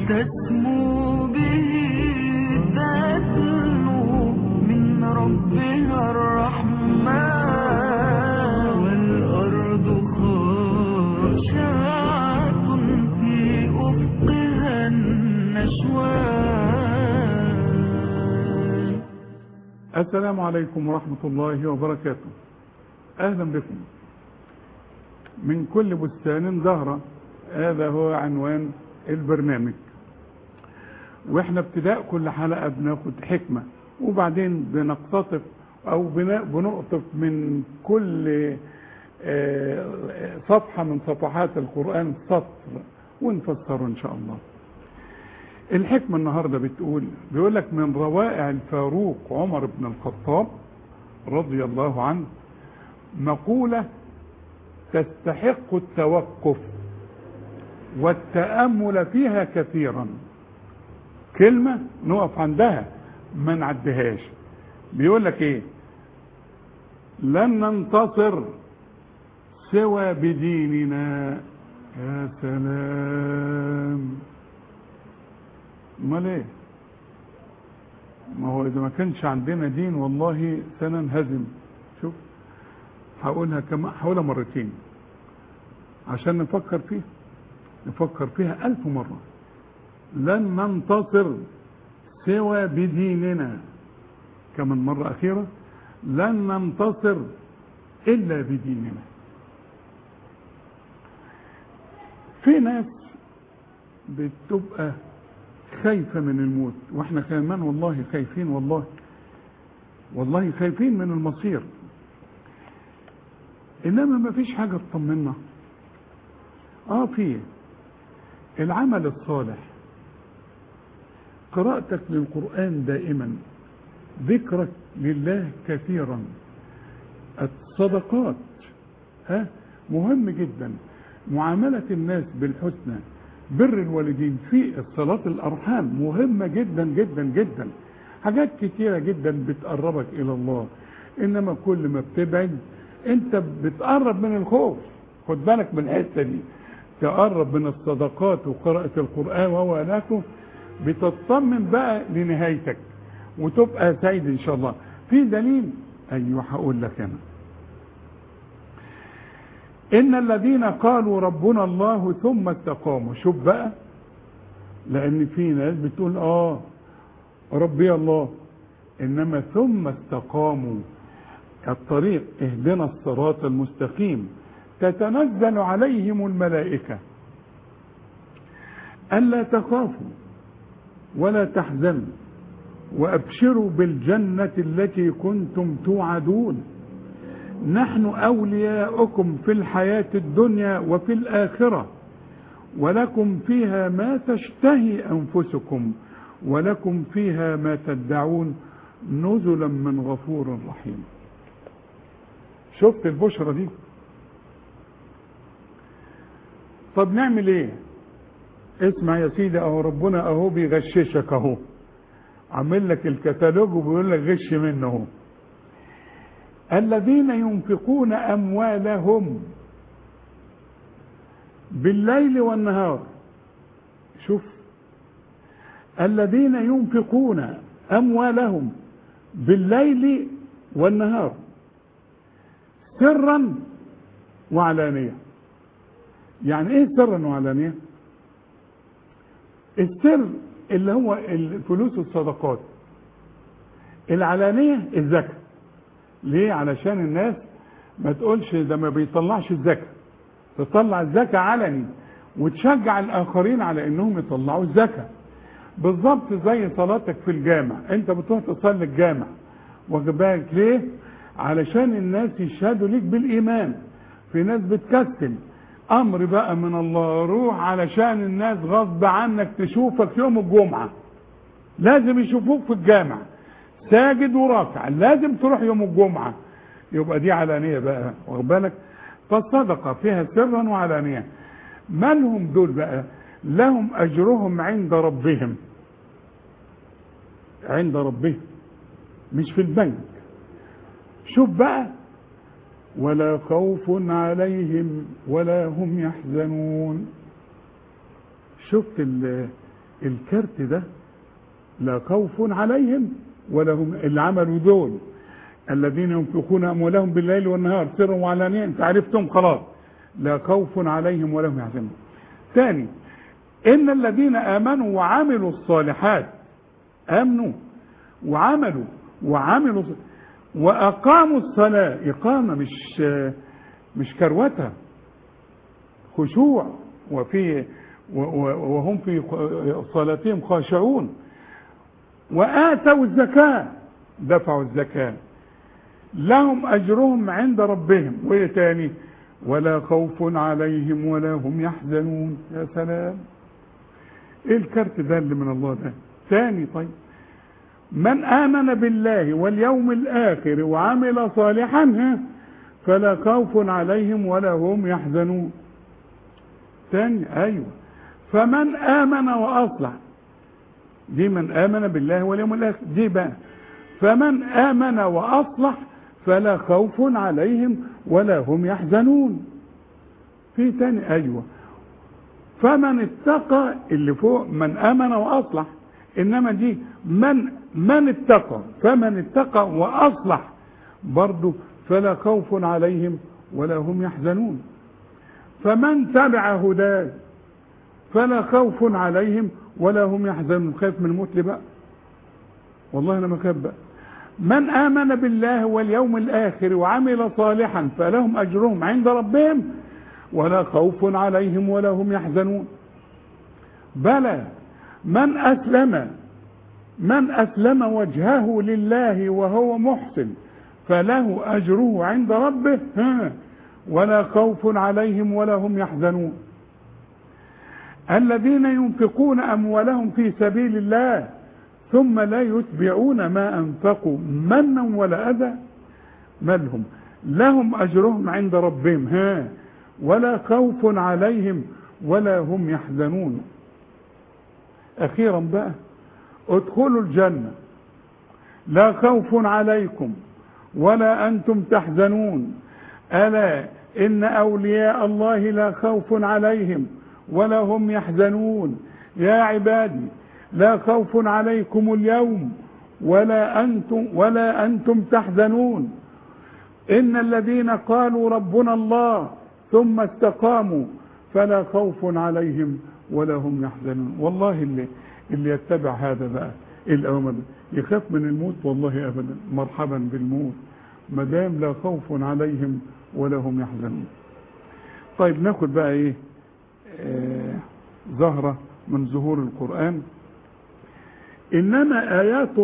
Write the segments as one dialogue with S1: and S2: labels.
S1: تسمو به تسمو من ربها الرحمن والأرض خاشعة في أفقها النشوان.
S2: السلام عليكم ورحمة الله وبركاته. أهلا بكم من كل بستان زهرة. هذا هو عنوان البرنامج، واحنا ابتداء كل حلقة بناخد حكمة وبعدين بنقتطف او بنقطف من كل صفحة من صفحات القرآن سطر ونفسره ان شاء الله. الحكمة النهاردة بيقول لك من روائع الفاروق عمر بن الخطاب رضي الله عنه مقولة تستحق التوقف والتأمل فيها كثيرا. كلمة نقف عندها ما نعدهاش. بيقول لك ايه؟ لن ننتصر سوى بديننا. يا سلام، امال ايه؟ ما هو اذا ما كانش عندنا دين والله سننهزم. شوف هقولها مرتين عشان نفكر فيها 1000 مرة. لن ننتصر سوى بديننا. كمان مرة أخيرة، لن ننتصر إلا بديننا. في ناس بتبقى خايفة من الموت، واحنا كمان والله خايفين، والله خايفين من المصير، إنما ما فيش حاجة تطمنا. في العمل الصالح، قراءتك للقرآن دائما، ذكرك لله كثيرا، الصدقات مهم جدا، معاملة الناس بالحسنى، بر الوالدين، في صلة الأرحام مهمة جدا جدا جدا. حاجات كتيرة جدا بتقربك إلى الله، إنما كل ما بتبعد أنت بتقرب من الخوف. خد بالك من الحتة دي، تقرب من الصدقات وقراءة القرآن وولاته، بتطمن بقى لنهايتك وتبقى سعيد إن شاء الله. في دليل، أيوه هقول لك أنا. إن الذين قالوا ربنا الله ثم استقاموا. شوف بقى، لأن في ناس بتقول ربي الله، إنما ثم استقاموا الطريق اهدنا الصراط المستقيم تتنزل عليهم الملائكة ألا تخافوا ولا تحزنوا وأبشروا بالجنة التي كنتم توعدون نحن أولياؤكم في الحياة الدنيا وفي الآخرة ولكم فيها ما تشتهي أنفسكم ولكم فيها ما تدعون نزلا من غفور رحيم. شفت البشرة دي؟ طب نعمل ايه؟ اسمع يا سيدي، ربنا بيغششك عامل لك الكتالوج وبيقول لك غش منه. الذين ينفقون اموالهم بالليل والنهار. شوف، الذين ينفقون اموالهم بالليل والنهار سرا وعلانية. يعني ايه سرا وعلانية؟ السر اللي هو الفلوس والصدقات، العلانية الزكاة. ليه؟ علشان الناس ما تقولش ده ما بيطلعش الزكاة، تطلع الزكاة علني وتشجع الآخرين على انهم يطلعوا الزكاة. بالظبط زي صلاتك في الجامع، انت بتروح تصلي الجامع، واخد بالك ليه؟ علشان الناس يشهدوا ليك بالإيمان. في ناس بتكسل، امر بقى من الله، روح علشان الناس غصب عنك تشوفك يوم الجمعة، لازم يشوفوك في الجامع ساجد وراكع، لازم تروح يوم الجمعة. يبقى دي علانية بقى، واخد بالك؟ فالصدقة فيها سرا وعلانية. من هم دول بقى؟ لهم اجرهم عند ربهم، عند ربهم مش في البنك. شوف بقى، ولا خوف عليهم ولا هم يحزنون. شفت الكارت ده لا خوف عليهم ولا هم اللي عملوا دول الذين ينفقون اموالهم بالليل والنهار سرا وعلانية، انت عرفتم خلاص، لا خوف عليهم ولا هم يحزنون. ثاني، ان الذين امنوا وعملوا الصالحات، امنوا وعملوا واقاموا الصلاة، اقامة مش كروتها، خشوع وهم في صلاتهم خاشعون، وآتوا الزكاة، دفعوا الزكاة، لهم أجرهم عند ربهم. وإيه تاني؟ ولا خوف عليهم ولا هم يحزنون. يا سلام، إيه الكارت ده اللي من الله ده؟ تاني، طيب، من آمن بالله واليوم الآخر وعمل صالحا فلا خوف عليهم ولا هم يحزنون. تاني، أيوة، فمن آمن وأصلح، دي من آمن بالله واليوم الآخر، دي بقى فمن آمن وأصلح فلا خوف عليهم ولا هم يحزنون. في تاني، أيوة، فمن اتقى، اللي فوق من آمن وأصلح، إنما دي من اتقى، فمن اتقى وأصلح برضو فلا خوف عليهم ولا هم يحزنون. فمن تبع هداه فلا خوف عليهم ولا هم يحزنون. خايف من الموت ليه بقى؟ والله انا ما خايف بقى. من آمن بالله واليوم الآخر وعمل صالحا فلهم أجرهم عند ربهم ولا خوف عليهم ولا هم يحزنون. بلى من أسلم وجهه لله وهو محسن فله أجره عند ربه ولا خوف عليهم ولا هم يحزنون. الذين ينفقون أموالهم في سبيل الله ثم لا يتبعون ما أنفقوا منا ولا أذى مالهم لهم أجرهم عند ربهم ولا خوف عليهم ولا هم يحزنون. أخيرا بقى، ادخلوا الجنة لا خوف عليكم ولا أنتم تحزنون ألا إن أولياء الله لا خوف عليهم ولا هم يحزنون. يا عبادي لا خوف عليكم اليوم ولا أنتم تحزنون. إن الذين قالوا ربنا الله ثم استقاموا فلا خوف عليهم ولا هم يحزنون. والله اللي يتبع هذا بقى الأوامر يخاف من الموت؟ والله أبدا، مرحبا بالموت ما دام لا خوف عليهم ولا هم يحزنون. طيب ناخد بقى ايه زهرة من زهور القرآن. إنما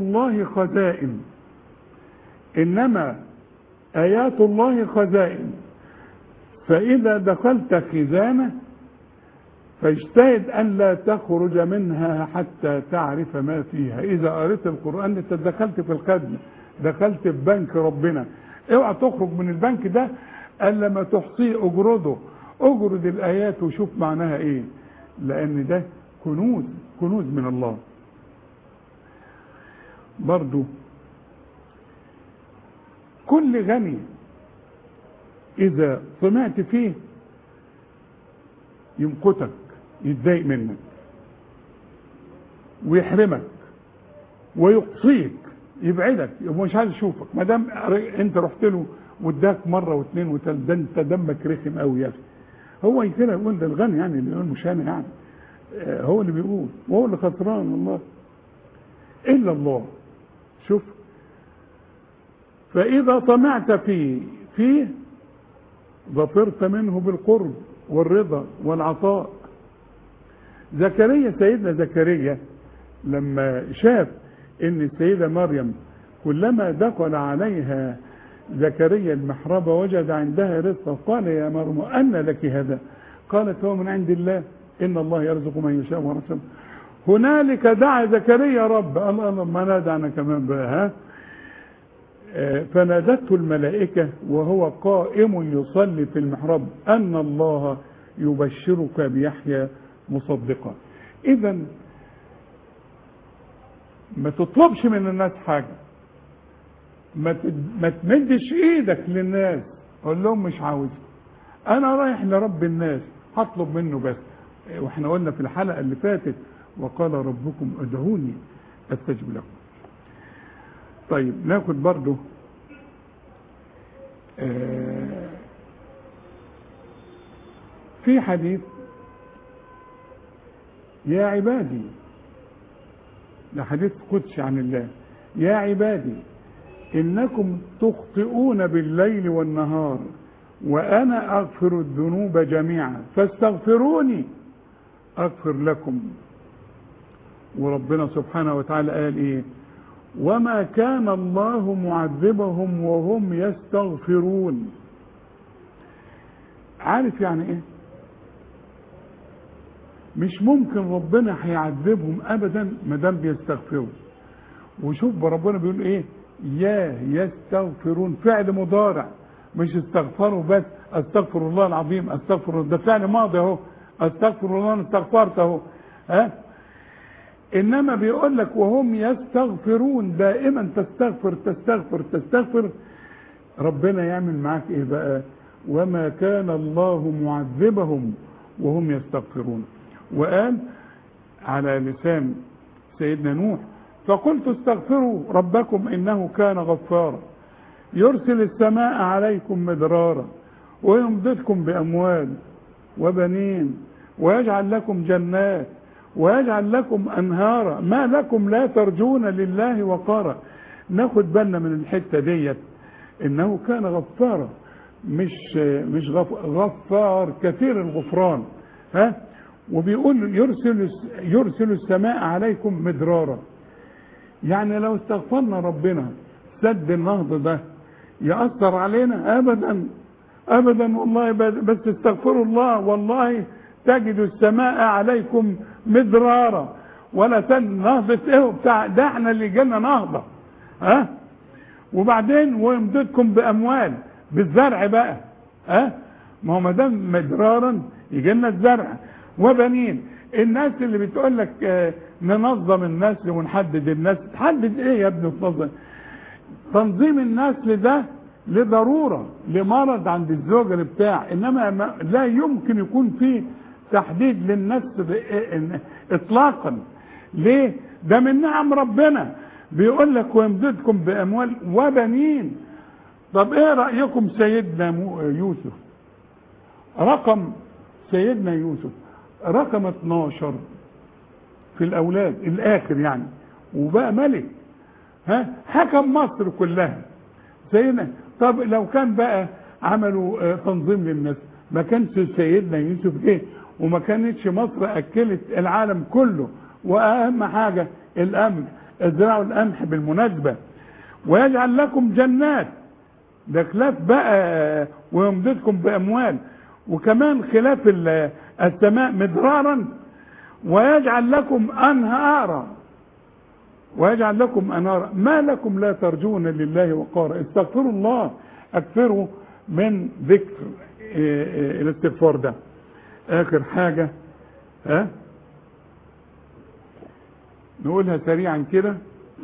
S2: آيات الله خزائن فإذا دخلت خزانة فاجتهد أن لا تخرج منها حتى تعرف ما فيها. إذا قريت القرآن أنت دخلت في الخزنة، دخلت في بنك ربنا. اوعى تخرج من البنك ده الا ما تحصيه اجرد الآيات وشوف معناها ايه، لأن ده كنوز من الله. برضو كل غني إذا طمعت فيه يمقتك، يتضايق منك ويحرمك ويقصيك، يبعدك، مش عايز يشوفك. ما دام انت رحت له واداك مره واثنين وثلاثه، ده انت دمك رخم قوي يا اخي. هو كده يقول ده الغني يعني اللي يقول مش انا يعني، هو اللي بيقول وهو اللي خسران والله الا الله. شوف، فاذا طمعت فيه ظفرت منه بالقرب والرضا والعطاء. سيدنا زكريا لما شاف ان السيدة مريم كلما دخل عليها زكريا المحراب وجد عندها رزقا قال يا مريم أن لك هذا؟ قالت هو من عند الله إن الله يرزق من يشاء ورسوله. هنالك دعا زكريا رب الله ما نادى أنا كمان بقى فنادته الملائكة وهو قائم يصلي في المحراب أن الله يبشرك بيحيى مصدقا. إذا ما تطلبش من الناس حاجة، ما تمدش ايدك للناس، قول لهم مش عاوز، انا رايح لرب الناس هطلب منه بس. واحنا قلنا في الحلقة اللي فاتت وقال ربكم ادعوني استجب لكم. طيب ناخد برضو في حديث يا عبادي، ده حديث قدسي عن الله، يا عبادي إنكم تخطئون بالليل والنهار وأنا أغفر الذنوب جميعا فاستغفروني أغفر لكم. وربنا سبحانه وتعالى قال إيه؟ وما كان الله معذبهم وهم يستغفرون. عارف يعني إيه؟ مش ممكن ربنا هيعذبهم أبدا ما دام بيستغفروا. وشوف ربنا بيقول إيه؟ يا يستغفرون، فعل مضارع، مش استغفروا بس، استغفر الله العظيم، استغفر، ده فعل ماضي اهو، استغفر الله انا استغفرت اهو، ها. انما بيقول لك وهم يستغفرون، دائما تستغفر تستغفر تستغفر. ربنا يعمل معاك ايه بقى؟ وما كان الله معذبهم وهم يستغفرون. وقال على لسان سيدنا نوح فقلت استغفروا ربكم انه كان غفارا يرسل السماء عليكم مدرارا ويمددكم باموال وبنين ويجعل لكم جنات ويجعل لكم انهارا ما لكم لا ترجون لله وقارا. ناخد بالنا من الحته ديت، انه كان غفارا، مش غفار كثير الغفران، ها. وبيقول يرسل السماء عليكم مدرارا، يعني لو استغفرنا ربنا سد النهضة ده يأثر علينا؟ أبدا أبدا والله، بس استغفروا الله والله تجد السماء عليكم مدرارا. ولا نهضة ايه بتاع ده، احنا اللي جالنا نهضة، ها. وبعدين ويمددكم بأموال، بالزرع بقى، ها. ما هو ما دام مدرارا يجي لنا الزرع وبنين. الناس اللي بتقول لك ننظم النسل ونحدد النسل، تحدد ايه يا ابني؟ تنظيم النسل ده لضرورة لمرض عند الزوج اللي بتاع، انما لا يمكن يكون فيه تحديد للنسل اطلاقا. ليه؟ ده من نعم ربنا. بيقول لك ويمددكم باموال وبنين. طب ايه رأيكم سيدنا يوسف؟ رقم سيدنا يوسف رقم 12 في الاولاد الاخر يعني، وبقى ملك، ها، حكم مصر كلها سيدنا. طب لو كان بقى عملوا تنظيم للناس ما كانش سيدنا يوسف جه، وما كانتش مصر اكلت العالم كله. واهم حاجه القمح، ازرعوا القمح بالمناسبه. ويجعل لكم جنات، ده خلاف بقى ويمددكم باموال. وكمان خلاف السماء مدرارا. ويجعل لكم انهارا، ويجعل لكم انهارا ما لكم لا ترجون لله وقارا. استغفروا الله، اكثروا من ذكر الاستغفار ده. اخر حاجه، ها، نقولها سريعا كده.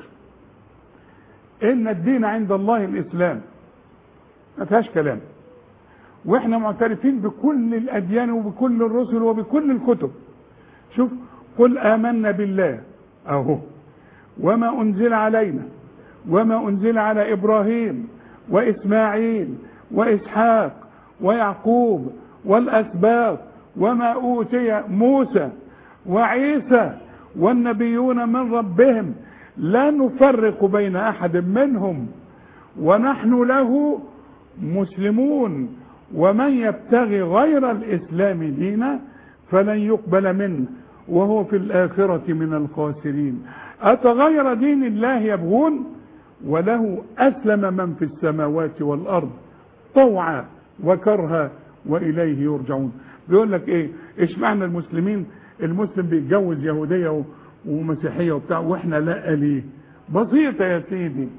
S2: ان الدين عند الله الاسلام، ما فيهاش كلام. واحنا معترفين بكل الاديان وبكل الرسل وبكل الكتب. شوف، قل آمنا بالله اهو وما انزل علينا وما انزل على ابراهيم واسماعيل واسحاق ويعقوب والاسباط وما اوتي موسى وعيسى والنبيون من ربهم لا نفرق بين احد منهم ونحن له مسلمون ومن يبتغي غير الاسلام دينا فلن يقبل منه وهو في الآخرة من الخاسرين. أتغير دين الله يبغون وله أسلم من في السماوات والأرض طوعا وكرها وإليه يرجعون. بيقول لك إيه؟ إيش معنى المسلمين؟ المسلم بيتجوز يهودية ومسيحية وبتاع، وإحنا لا. ليه؟ بسيطة يا سيدي،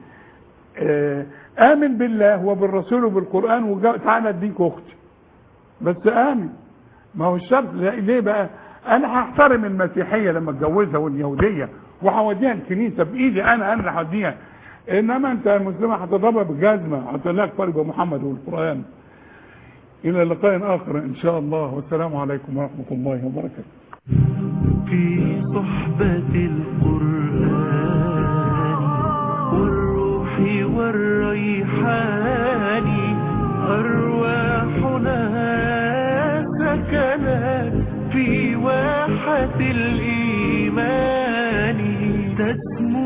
S2: آمن بالله وبالرسول وبالقرآن وتعالى أديك أختي، بس آمن. ما هو الشرط. ليه بقى؟ انا هحترم المسيحيه لما اتجوزها واليهوديه وهوديها الكنيسه بايدي، انا اللي هوديها. انما انت المسلمه هتضربها بالجزمه، هتقول لك فرق محمد والقران. الى لقاء اخر ان شاء الله، والسلام عليكم ورحمه الله وبركاته.
S1: في صحبة القرآن والروح والريحان أرواحنا سكنت في واحة الإيمان تسمو